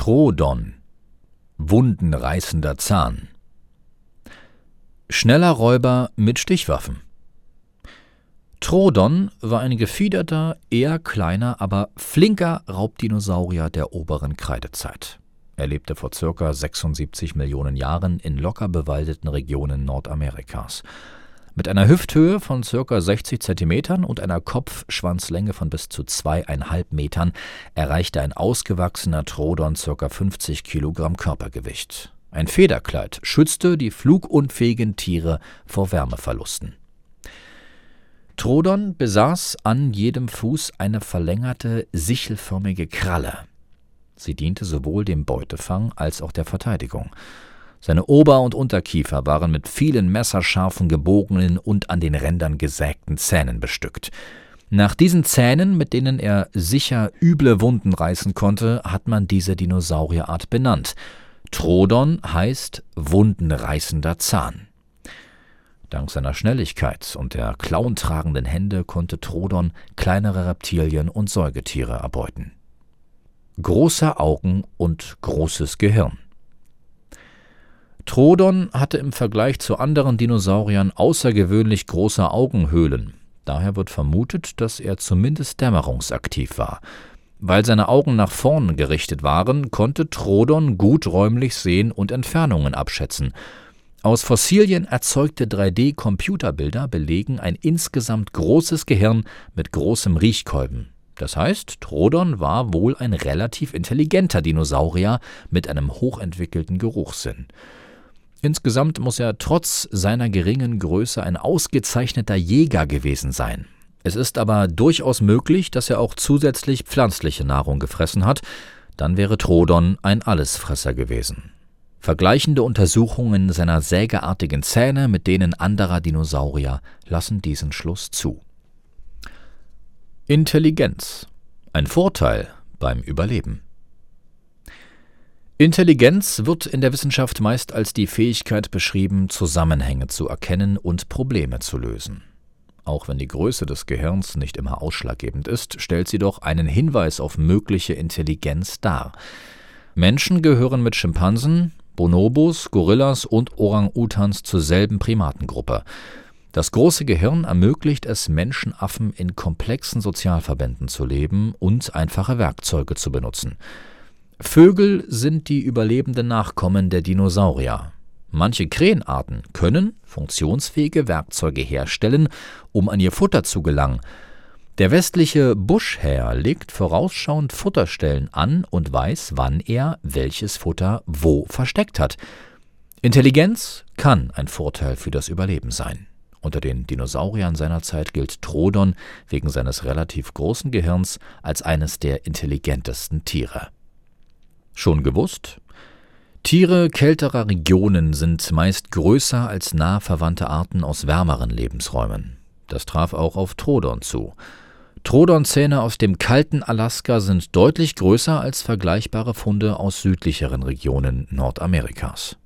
Troodon, wundenreißender Zahn. Schneller Räuber mit Stichwaffen. Troodon war ein gefiederter, eher kleiner, aber flinker Raubdinosaurier der oberen Kreidezeit. Er lebte vor ca. 76 Millionen Jahren in locker bewaldeten Regionen Nordamerikas. Mit einer Hüfthöhe von ca. 60 cm und einer Kopf-Schwanzlänge von bis zu 2,5 Metern erreichte ein ausgewachsener Troodon ca. 50 Kilogramm Körpergewicht. Ein Federkleid schützte die flugunfähigen Tiere vor Wärmeverlusten. Troodon besaß an jedem Fuß eine verlängerte, sichelförmige Kralle. Sie diente sowohl dem Beutefang als auch der Verteidigung. Seine Ober- und Unterkiefer waren mit vielen messerscharfen, gebogenen und an den Rändern gesägten Zähnen bestückt. Nach diesen Zähnen, mit denen er sicher üble Wunden reißen konnte, hat man diese Dinosaurierart benannt. Troodon heißt wundenreißender Zahn. Dank seiner Schnelligkeit und der klauentragenden Hände konnte Troodon kleinere Reptilien und Säugetiere erbeuten. Große Augen und großes Gehirn. Troodon hatte im Vergleich zu anderen Dinosauriern außergewöhnlich große Augenhöhlen. Daher wird vermutet, dass er zumindest dämmerungsaktiv war. Weil seine Augen nach vorn gerichtet waren, konnte Troodon gut räumlich sehen und Entfernungen abschätzen. Aus Fossilien erzeugte 3D-Computerbilder belegen ein insgesamt großes Gehirn mit großem Riechkolben. Das heißt, Troodon war wohl ein relativ intelligenter Dinosaurier mit einem hochentwickelten Geruchssinn. Insgesamt muss er trotz seiner geringen Größe ein ausgezeichneter Jäger gewesen sein. Es ist aber durchaus möglich, dass er auch zusätzlich pflanzliche Nahrung gefressen hat. Dann wäre Troodon ein Allesfresser gewesen. Vergleichende Untersuchungen seiner sägeartigen Zähne mit denen anderer Dinosaurier lassen diesen Schluss zu. Intelligenz. Ein Vorteil beim Überleben. Intelligenz wird in der Wissenschaft meist als die Fähigkeit beschrieben, Zusammenhänge zu erkennen und Probleme zu lösen. Auch wenn die Größe des Gehirns nicht immer ausschlaggebend ist, stellt sie doch einen Hinweis auf mögliche Intelligenz dar. Menschen gehören mit Schimpansen, Bonobos, Gorillas und Orang-Utans zur selben Primatengruppe. Das große Gehirn ermöglicht es Menschenaffen, in komplexen Sozialverbänden zu leben und einfache Werkzeuge zu benutzen. Vögel sind die überlebenden Nachkommen der Dinosaurier. Manche Krähenarten können funktionsfähige Werkzeuge herstellen, um an ihr Futter zu gelangen. Der westliche Buschhäher legt vorausschauend Futterstellen an und weiß, wann er welches Futter wo versteckt hat. Intelligenz kann ein Vorteil für das Überleben sein. Unter den Dinosauriern seiner Zeit gilt Troodon wegen seines relativ großen Gehirns als eines der intelligentesten Tiere. Schon gewusst? Tiere kälterer Regionen sind meist größer als nah verwandte Arten aus wärmeren Lebensräumen. Das traf auch auf Troodon zu. Troodon-Zähne aus dem kalten Alaska sind deutlich größer als vergleichbare Funde aus südlicheren Regionen Nordamerikas.